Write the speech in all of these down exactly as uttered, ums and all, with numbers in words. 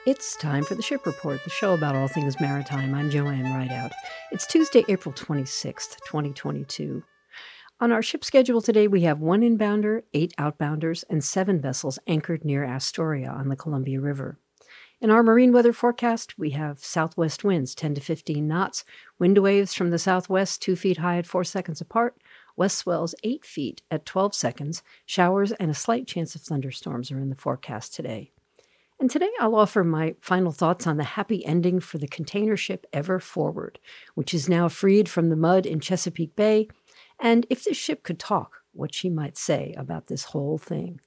It's time for the Ship Report, the show about all things maritime. I'm Joanne Rideout. It's Tuesday, April twenty-sixth, twenty twenty-two. On our ship schedule today, we have one inbounder, eight outbounders, and seven vessels anchored near Astoria on the Columbia River. In our marine weather forecast, we have southwest winds ten to fifteen knots, wind waves from the southwest two feet high at four seconds apart, west swells eight feet at twelve seconds, showers and a slight chance of thunderstorms are in the forecast today. And today I'll offer my final thoughts on the happy ending for the container ship Ever Forward, which is now freed from the mud in Chesapeake Bay, and if this ship could talk, what she might say about this whole thing.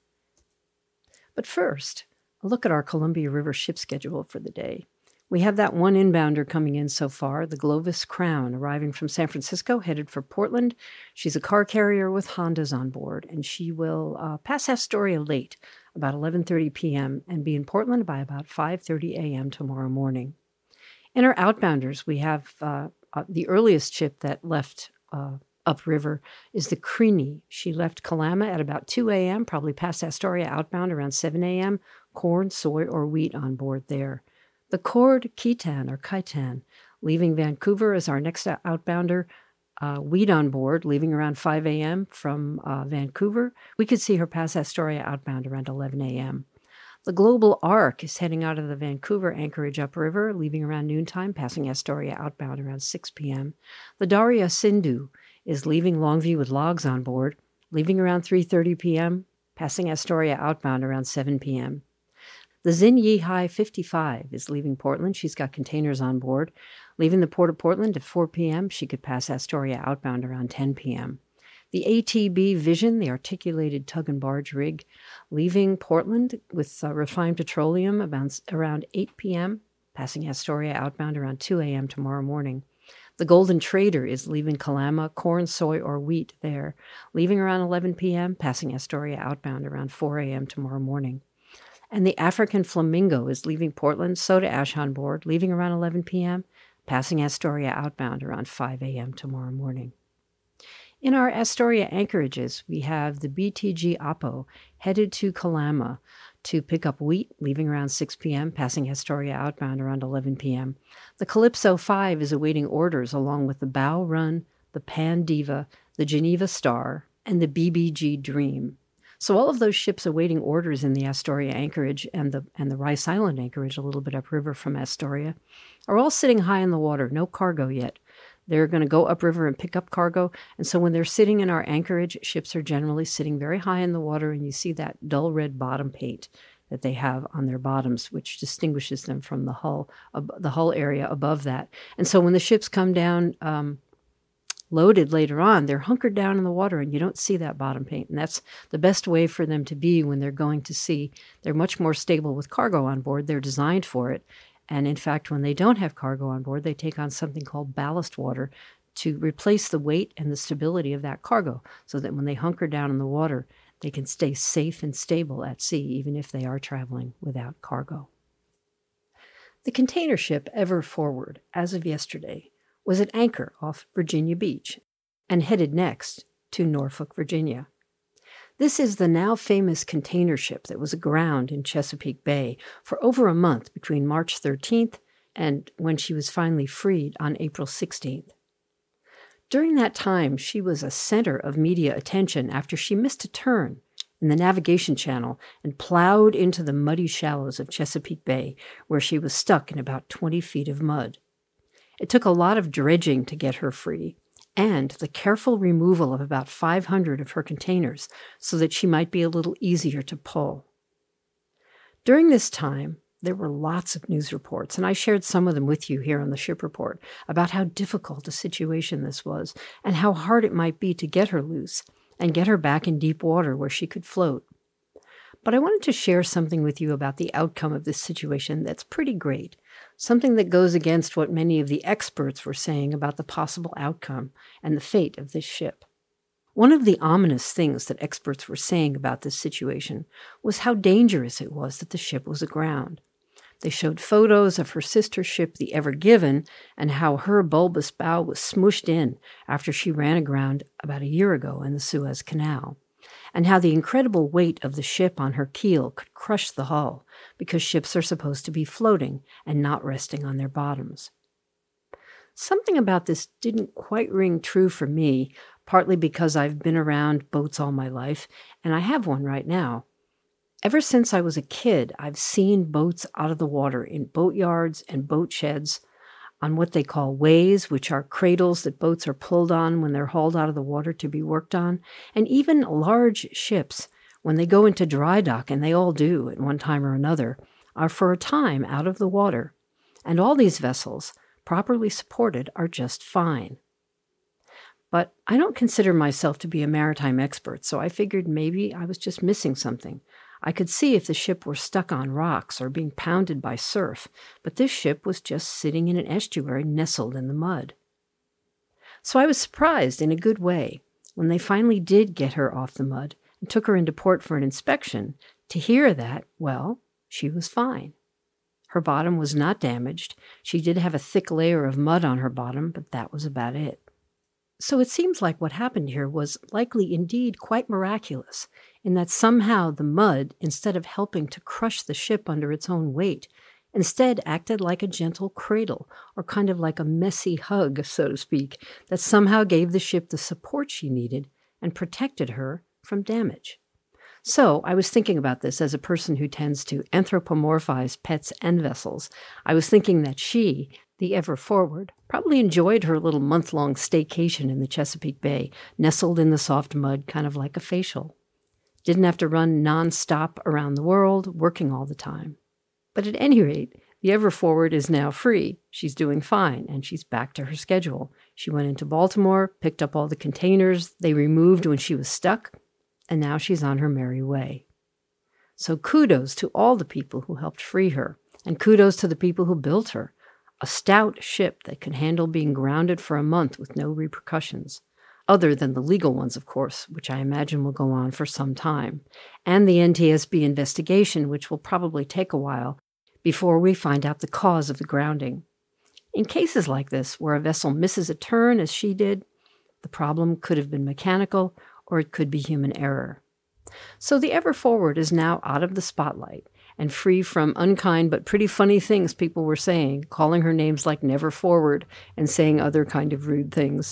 But first, a look at our Columbia River ship schedule for the day. We have that one inbounder coming in so far, the Glovis Crown, arriving from San Francisco, headed for Portland. She's a car carrier with Hondas on board, and she will uh, pass Astoria late, about eleven thirty p.m., and be in Portland by about five thirty a.m. tomorrow morning. In our outbounders, we have uh, uh, the earliest ship that left uh, upriver is the Creanie. She left Kalama at about two a.m., probably passed Astoria outbound around seven a.m., corn, soy, or wheat on board there. The Cord Khitan, or Khitan, leaving Vancouver as our next outbounder, uh, wheat on board, leaving around five a.m. from uh, Vancouver. We could see her pass Astoria outbound around eleven a.m. The Global Arc is heading out of the Vancouver anchorage upriver, leaving around noontime, passing Astoria outbound around six p.m. The Daria Sindhu is leaving Longview with logs on board, leaving around three thirty p.m., passing Astoria outbound around seven p.m. The Zin Yi Hai fifty-five is leaving Portland. She's got containers on board. Leaving the port of Portland at four p.m., she could pass Astoria outbound around ten p.m. The A T B Vision, the articulated tug and barge rig, leaving Portland with uh, refined petroleum about, around eight p.m., passing Astoria outbound around two a.m. tomorrow morning. The Golden Trader is leaving Kalama, corn, soy, or wheat there, leaving around eleven p.m., passing Astoria outbound around four a.m. tomorrow morning. And the African Flamingo is leaving Portland, soda ash on board, leaving around eleven p.m., passing Astoria outbound around five a.m. tomorrow morning. In our Astoria anchorages, we have the B T G Apo headed to Kalama to pick up wheat, leaving around six p.m., passing Astoria outbound around eleven p.m. The Calypso five is awaiting orders along with the Bow Run, the Pan Diva, the Geneva Star, and the B B G Dream. So all of those ships awaiting orders in the Astoria anchorage and the and the Rice Island anchorage a little bit upriver from Astoria are all sitting high in the water, no cargo yet. They're going to go upriver and pick up cargo, and so when they're sitting in our anchorage, ships are generally sitting very high in the water, and you see that dull red bottom paint that they have on their bottoms, which distinguishes them from the hull, uh, the hull area above that. And so when the ships come down um, loaded later on, they're hunkered down in the water and you don't see that bottom paint. And that's the best way for them to be when they're going to sea. They're much more stable with cargo on board. They're designed for it. And in fact, when they don't have cargo on board, they take on something called ballast water to replace the weight and the stability of that cargo so that when they hunker down in the water, they can stay safe and stable at sea, even if they are traveling without cargo. The container ship Ever Forward, as of yesterday, was at anchor off Virginia Beach and headed next to Norfolk, Virginia. This is the now famous container ship that was aground in Chesapeake Bay for over a month between March thirteenth and when she was finally freed on April sixteenth. During that time, she was a center of media attention after she missed a turn in the navigation channel and plowed into the muddy shallows of Chesapeake Bay, where she was stuck in about twenty feet of mud. It took a lot of dredging to get her free, and the careful removal of about five hundred of her containers so that she might be a little easier to pull. During this time, there were lots of news reports, and I shared some of them with you here on the Ship Report, about how difficult a situation this was and how hard it might be to get her loose and get her back in deep water where she could float. But I wanted to share something with you about the outcome of this situation that's pretty great, something that goes against what many of the experts were saying about the possible outcome and the fate of this ship. One of the ominous things that experts were saying about this situation was how dangerous it was that the ship was aground. They showed photos of her sister ship, the Ever Given, and how her bulbous bow was smooshed in after she ran aground about a year ago in the Suez Canal. and how the incredible weight of the ship on her keel could crush the hull, because ships are supposed to be floating and not resting on their bottoms. Something about this didn't quite ring true for me, partly because I've been around boats all my life, and I have one right now. Ever since I was a kid, I've seen boats out of the water in boatyards and boat sheds, on what they call ways, which are cradles that boats are pulled on when they're hauled out of the water to be worked on, and even large ships, when they go into dry dock, and they all do at one time or another, are for a time out of the water. And all these vessels, properly supported, are just fine. But I don't consider myself to be a maritime expert, so I figured maybe I was just missing something. I could see if the ship were stuck on rocks or being pounded by surf, but this ship was just sitting in an estuary nestled in the mud. So I was surprised in a good way when they finally did get her off the mud and took her into port for an inspection to hear that, well, she was fine. Her bottom was not damaged. She did have a thick layer of mud on her bottom, but that was about it. So it seems like what happened here was likely indeed quite miraculous, in that somehow the mud, instead of helping to crush the ship under its own weight, instead acted like a gentle cradle, or kind of like a messy hug, so to speak, that somehow gave the ship the support she needed and protected her from damage. So I was thinking about this as a person who tends to anthropomorphize pets and vessels. I was thinking that she, the Ever Forward, probably enjoyed her little month-long staycation in the Chesapeake Bay, nestled in the soft mud, kind of like a facial. Didn't have to run non-stop around the world, working all the time. But at any rate, the Ever Forward is now free. She's doing fine, and she's back to her schedule. She went into Baltimore, picked up all the containers they removed when she was stuck, and now she's on her merry way. So kudos to all the people who helped free her, and kudos to the people who built her. A stout ship that can handle being grounded for a month with no repercussions, other than the legal ones, of course, which I imagine will go on for some time, and the N T S B investigation, which will probably take a while before we find out the cause of the grounding. In cases like this, where a vessel misses a turn, as she did, the problem could have been mechanical, or it could be human error. So the Ever Forward is now out of the spotlight, and free from unkind but pretty funny things people were saying, calling her names like Never Forward and saying other kind of rude things.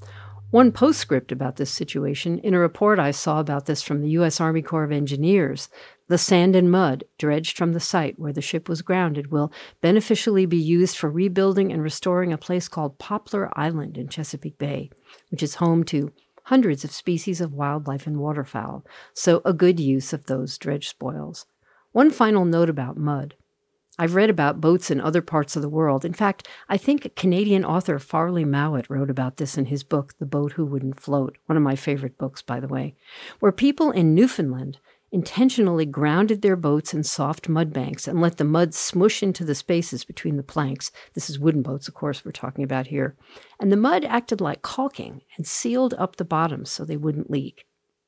One postscript about this situation, in a report I saw about this from the U S Army Corps of Engineers, the sand and mud dredged from the site where the ship was grounded will beneficially be used for rebuilding and restoring a place called Poplar Island in Chesapeake Bay, which is home to hundreds of species of wildlife and waterfowl, so a good use of those dredge spoils. One final note about mud. I've read about boats in other parts of the world. In fact, I think Canadian author Farley Mowat wrote about this in his book, The Boat Who Wouldn't Float, one of my favorite books, by the way, where people in Newfoundland intentionally grounded their boats in soft mud banks and let the mud smush into the spaces between the planks. This is wooden boats, of course, we're talking about here. And the mud acted like caulking and sealed up the bottoms so they wouldn't leak.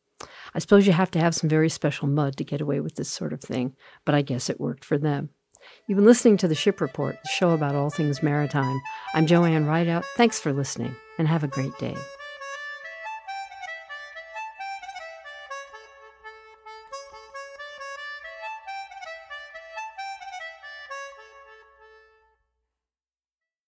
I suppose you have to have some very special mud to get away with this sort of thing, but I guess it worked for them. You've been listening to The Ship Report, the show about all things maritime. I'm Joanne Rideout. Thanks for listening, and have a great day.